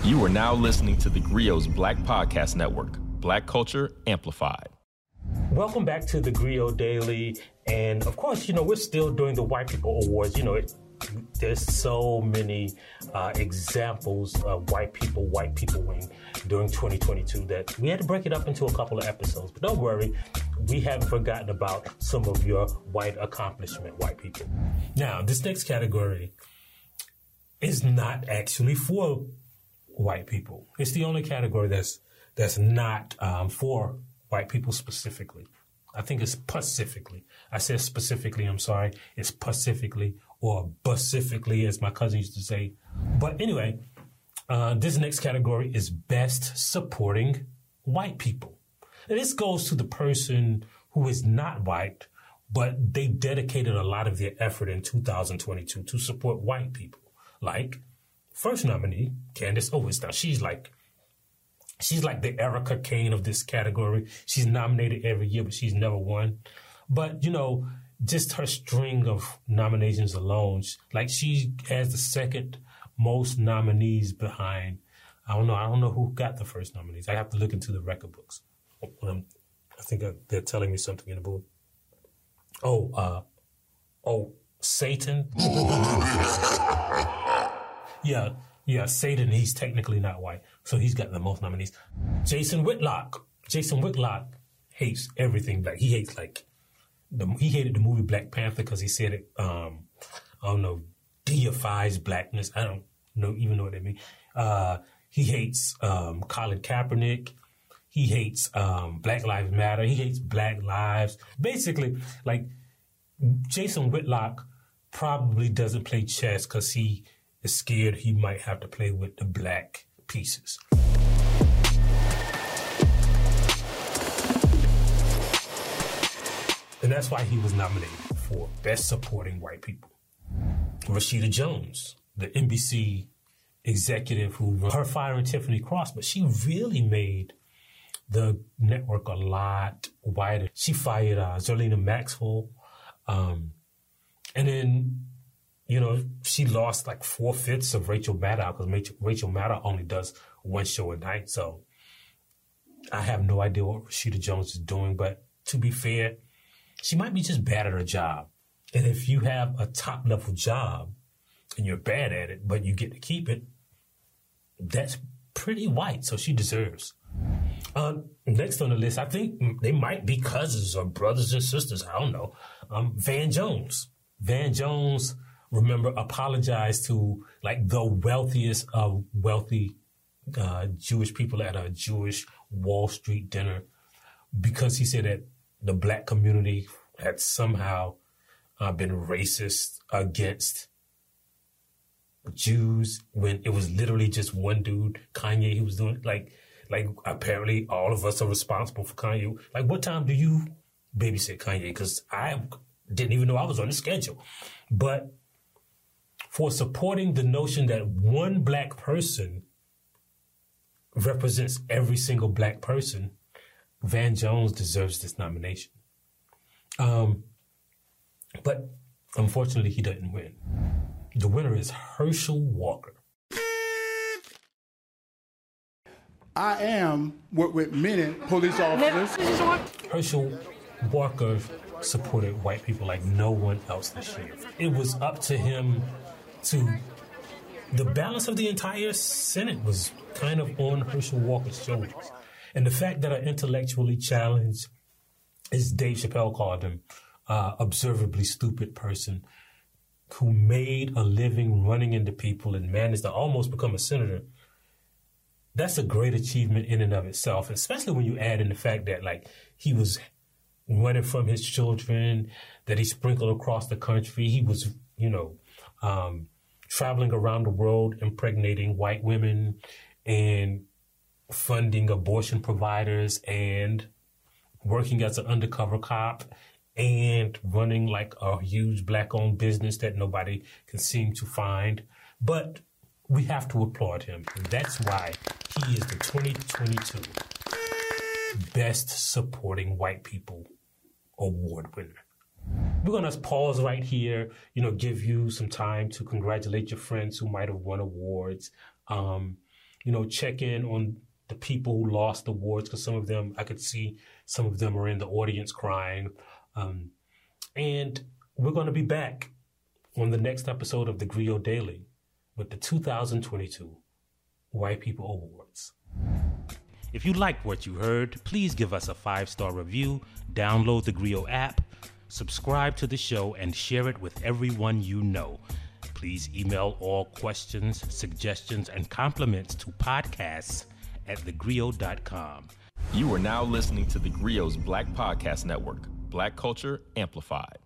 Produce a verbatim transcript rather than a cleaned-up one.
You are now listening to the Grio's Black Podcast Network, Black Culture Amplified. Welcome back to the Grio Daily. And of course, you know, we're still doing the White People Awards. You know, it, there's so many uh, examples of white people, white people winning during twenty twenty-two that we had to break it up into a couple of episodes. But don't worry, we haven't forgotten about some of your white accomplishment, white people. Now, this next category is not actually for white people. It's the only category that's that's not um, for white people specifically. I think it's specifically. I said specifically, I'm sorry. It's specifically or specifically, as my cousin used to say. But anyway, uh, this next category is best supporting white people. And this goes to the person who is not white, but they dedicated a lot of their effort in two thousand twenty-two to support white people. Like, first nominee, Candace Owens. Now, she's like, she's like the Erica Kane of this category. She's nominated every year, but she's never won. But, you know, just her string of nominations alone, like she has the second most nominees behind, I don't know, I don't know who got the first nominees. I have to look into the record books. Um, I think they're telling me something in the book. Oh, uh, oh, Satan. Yeah, yeah, Satan, he's technically not white, so he's got the most nominees. Jason Whitlock. Jason Whitlock hates everything black. He hates, like, the, he hated the movie Black Panther because he said it, um, I don't know, deifies blackness. I don't know, even know what that means. Uh, he hates um, Colin Kaepernick. He hates um, Black Lives Matter. He hates Black Lives. Basically, like, Jason Whitlock probably doesn't play chess because he is scared he might have to play with the black pieces. And that's why he was nominated for Best Supporting White People. Rashida Jones, the N B C executive who, her firing Tiffany Cross, but she really made the network a lot wider. She fired uh, Zerlina Maxwell. Um, and then, you know, she lost like four-fifths of Rachel Maddow because Rachel, Rachel Maddow only does one show a night. So I have no idea what Rashida Jones is doing. But to be fair, she might be just bad at her job. And if you have a top-level job and you're bad at it, but you get to keep it, that's pretty white. So she deserves. Um, next on the list, I think they might be cousins or brothers and sisters. I don't know. Um, Van Jones. Van Jones, remember, apologized to like the wealthiest of wealthy uh, Jewish people at a Jewish Wall Street dinner because he said that the black community had somehow uh, been racist against Jews when it was literally just one dude, Kanye, he was doing like, like apparently all of us are responsible for Kanye. Like, what time do you babysit Kanye? Because I didn't even know I was on the schedule. But for supporting the notion that one black person represents every single black person, Van Jones deserves this nomination. Um, but unfortunately, he didn't win. The winner is Herschel Walker. I am work with many police officers. Herschel Walker supported white people like no one else this year. It was up to him to... The balance of the entire Senate was kind of on Herschel Walker's shoulders. And the fact that an intellectually challenged, as Dave Chappelle called him, uh, observably stupid person who made a living running into people and managed to almost become a senator, that's a great achievement in and of itself, especially when you add in the fact that, like, he was running from his children, that he sprinkled across the country. He was, you know, um, traveling around the world, impregnating white women and funding abortion providers and working as an undercover cop and running like a huge black-owned business that nobody can seem to find. But we have to applaud him. And that's why he is the twenty twenty-two Best Supporting White People Award winner. We're going to pause right here, you know, give you some time to congratulate your friends who might have won awards. Um, you know, check in on the people who lost awards, because some of them, I could see some of them are in the audience crying. Um, and we're going to be back on the next episode of the Griot Daily with the two thousand twenty-two White People Awards. If you liked what you heard, please give us a five-star review, download the Griot app, subscribe to the show, and share it with everyone you know. Please email all questions, suggestions, and compliments to podcasts at the griot dot com. You are now listening to the Griot's Black Podcast Network, Black Culture Amplified.